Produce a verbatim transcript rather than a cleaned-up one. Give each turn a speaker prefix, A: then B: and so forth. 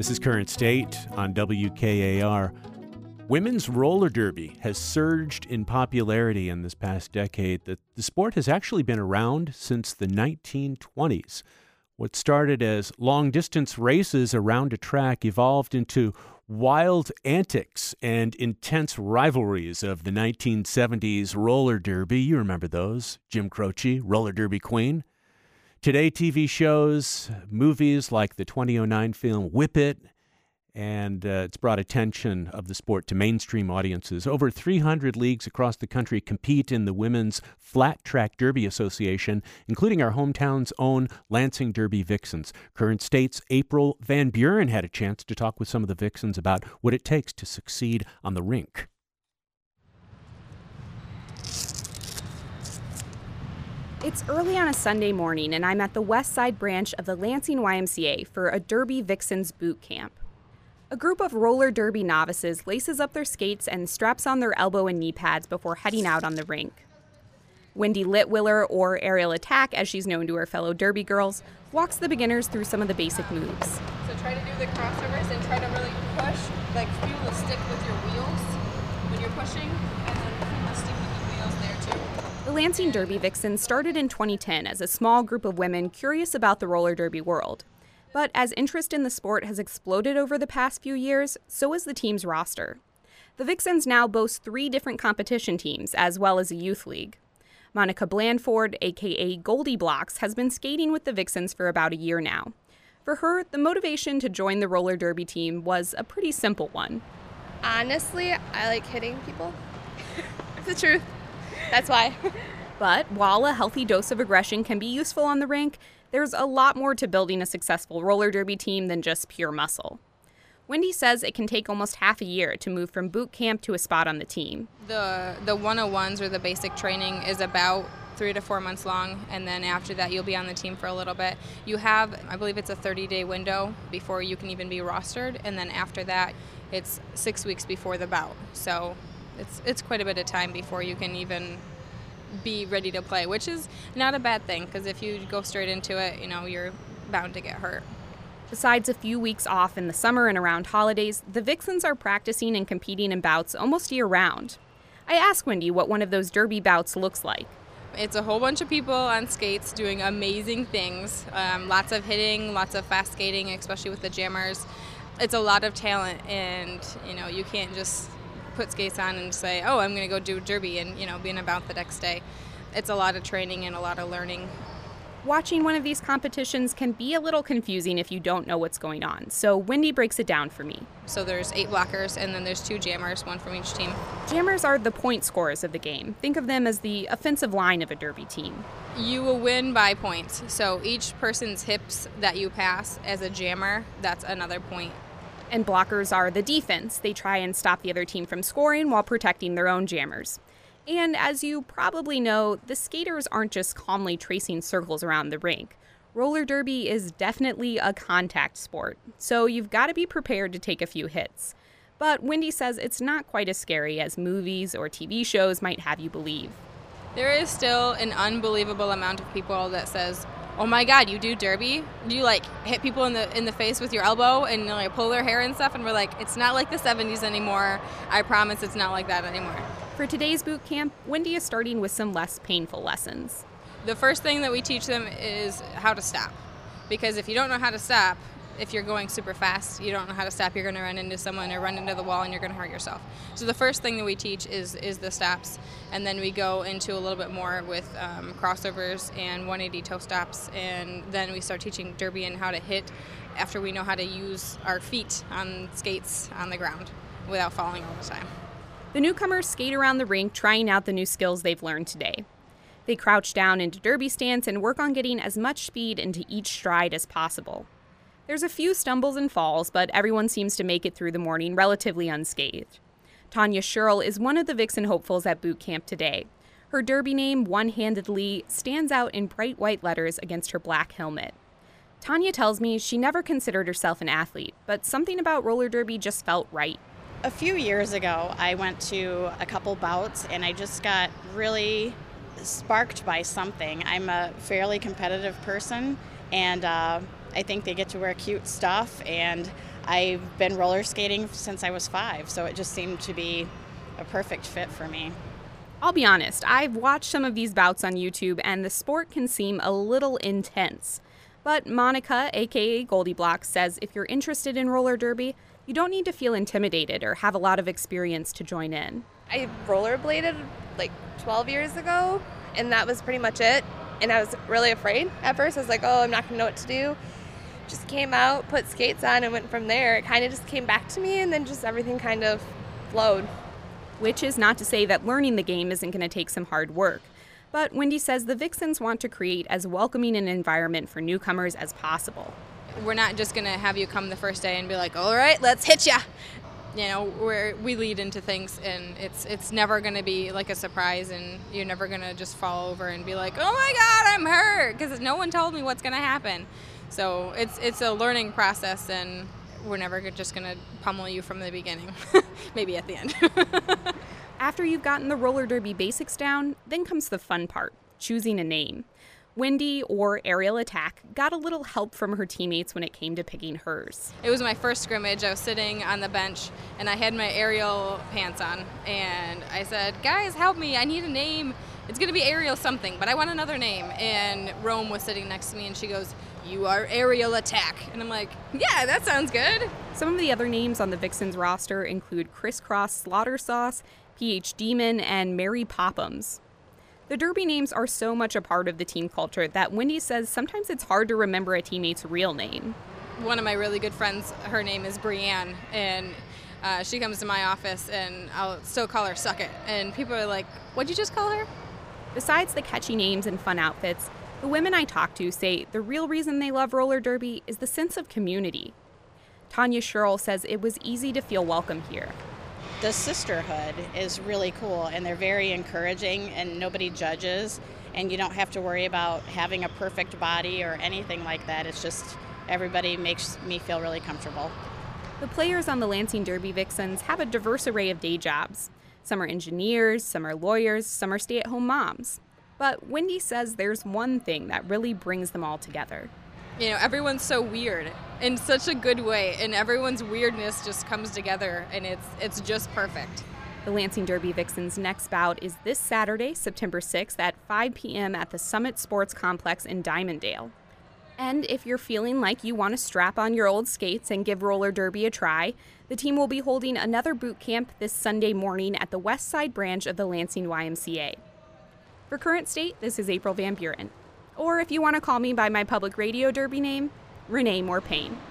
A: This is Current State on W K A R. Women's roller derby has surged in popularity in this past decade. The, the sport has actually been around since the nineteen twenties. What started as long-distance races around a track evolved into wild antics and intense rivalries of the nineteen seventies roller derby. You remember those. Jim Croce, roller derby queen. Today, T V shows, movies like the twenty oh nine film Whip It, and uh, it's brought attention of the sport to mainstream audiences. Over three hundred leagues across the country compete in the Women's Flat Track Derby Association, including our hometown's own Lansing Derby Vixens. Current State's April Van Buren had a chance to talk with some of the Vixens about what it takes to succeed on the rink.
B: It's early on a Sunday morning, and I'm at the West Side branch of the Lansing Y M C A for a Derby Vixens boot camp. A group of roller derby novices laces up their skates and straps on their elbow and knee pads before heading out on the rink. Wendy Litwiller, or Aerial Attack as she's known to her fellow derby girls, walks the beginners through some of the basic moves.
C: So try to do the crossovers and try to really push, like feel the stick with your wheels when you're pushing, and then feel the stick with your wheels there too.
B: The Lansing Derby Vixens started in twenty ten as a small group of women curious about the roller derby world. But as interest in the sport has exploded over the past few years, so has the team's roster. The Vixens now boast three different competition teams, as well as a youth league. Monica Blandford, aka Goldie Blocks, has been skating with the Vixens for about a year now. For her, the motivation to join the roller derby team was a pretty simple one.
D: Honestly, I like hitting people. It's the truth. That's why.
B: But while a healthy dose of aggression can be useful on the rink, there's a lot more to building a successful roller derby team than just pure muscle. Wendy says it can take almost half a year to move from boot camp to a spot on the team.
C: The the one oh ones or the basic training is about three to four months long, and then after that you'll be on the team for a little bit. You have, I believe it's a thirty-day window before you can even be rostered, and then after that it's six weeks before the bout. So it's it's quite a bit of time before you can even be ready to play, which is not a bad thing, because if you go straight into it, you know, you're bound to get hurt.
B: Besides a few weeks off in the summer and around holidays, the Vixens are practicing and competing in bouts almost year-round. I asked Wendy what one of those derby bouts looks like.
C: It's a whole bunch of people on skates doing amazing things. Um, lots of hitting, lots of fast skating, especially with the jammers. It's a lot of talent, and you know, you can't just put skates on and say, oh, I'm going to go do derby and, you know, be in a bout the next day. It's a lot of training and a lot of learning.
B: Watching one of these competitions can be a little confusing if you don't know what's going on, so Wendy breaks it down for me.
C: So there's eight blockers, and then there's two jammers, one from each team.
B: Jammers are the point scorers of the game. Think of them as the offensive line of a derby team.
C: You will win by points. So each person's hips that you pass as a jammer, that's another point.
B: And blockers are the defense. They try and stop the other team from scoring while protecting their own jammers. And as you probably know, the skaters aren't just calmly tracing circles around the rink. Roller derby is definitely a contact sport, so you've got to be prepared to take a few hits. But Wendy says it's not quite as scary as movies or T V shows might have you believe.
C: There is still an unbelievable amount of people that says, oh my God, you do derby? Do you like hit people in the in the face with your elbow and like pull their hair and stuff? And we're like, it's not like the seventies anymore. I promise it's not like that anymore.
B: For today's boot camp, Wendy is starting with some less painful lessons.
C: The first thing that we teach them is how to stop. Because if you don't know how to stop, if you're going super fast, you don't know how to stop, you're going to run into someone or run into the wall and you're going to hurt yourself. So the first thing that we teach is is the stops, and then we go into a little bit more with um, crossovers and one eighty toe stops, and then we start teaching derby and how to hit after we know how to use our feet on skates on the ground without falling all the time.
B: The newcomers skate around the rink trying out the new skills they've learned today. They crouch down into derby stance and work on getting as much speed into each stride as possible. There's a few stumbles and falls, but everyone seems to make it through the morning relatively unscathed. Tanya Scherl is one of the Vixen hopefuls at boot camp today. Her derby name, One-Handedly, stands out in bright white letters against her black helmet. Tanya tells me she never considered herself an athlete, but something about roller derby just felt right.
E: A few years ago, I went to a couple bouts, and I just got really sparked by something. I'm a fairly competitive person, and uh, I think they get to wear cute stuff, and I've been roller skating since I was five, so it just seemed to be a perfect fit for me.
B: I'll be honest, I've watched some of these bouts on YouTube and the sport can seem a little intense. But Monica, aka Goldie Block, says if you're interested in roller derby, you don't need to feel intimidated or have a lot of experience to join in.
D: I rollerbladed like twelve years ago, and that was pretty much it. And I was really afraid at first. I was like, oh, I'm not going to know what to do. Just came out, put skates on, and went from there. It kind of just came back to me, and then just everything kind of flowed.
B: Which is not to say that learning the game isn't going to take some hard work. But Wendy says the Vixens want to create as welcoming an environment for newcomers as possible.
C: We're not just going to have you come the first day and be like, all right, let's hit ya. You know, we're, we lead into things, and it's it's never going to be like a surprise, and you're never going to just fall over and be like, oh my God, I'm hurt, because no one told me what's going to happen. So it's it's a learning process, and we're never just going to pummel you from the beginning, maybe at the end.
B: After you've gotten the roller derby basics down, then comes the fun part, choosing a name. Wendy, or Aerial Attack, got a little help from her teammates when it came to picking hers.
C: It was my first scrimmage. I was sitting on the bench, and I had my aerial pants on, and I said, guys, help me, I need a name. It's going to be Aerial something, but I want another name. And Rome was sitting next to me, and she goes, you are Aerial Attack. And I'm like, yeah, that sounds good.
B: Some of the other names on the Vixens roster include Crisscross Slaughter Sauce, P H Demon, and Mary Poppums. The derby names are so much a part of the team culture that Wendy says sometimes it's hard to remember a teammate's real name.
C: One of my really good friends, her name is Brianne, and uh, she comes to my office, and I'll still call her Suck It. And people are like, what'd you just call her?
B: Besides the catchy names and fun outfits, the women I talk to say the real reason they love roller derby is the sense of community. Tanya Sherrill says it was easy to feel welcome here.
E: The sisterhood is really cool, and they're very encouraging, and nobody judges, and you don't have to worry about having a perfect body or anything like that. It's just everybody makes me feel really comfortable.
B: The players on the Lansing Derby Vixens have a diverse array of day jobs. Some are engineers, some are lawyers, some are stay-at-home moms. But Wendy says there's one thing that really brings them all together.
C: You know, everyone's so weird in such a good way, and everyone's weirdness just comes together, and it's it's just perfect.
B: The Lansing Derby Vixens' next bout is this Saturday, September sixth at five p.m. at the Summit Sports Complex in Dimondale. And if you're feeling like you want to strap on your old skates and give roller derby a try, the team will be holding another boot camp this Sunday morning at the West Side branch of the Lansing Y M C A. For Current State, this is April Van Buren. Or if you want to call me by my public radio derby name, Renee Moore Payne.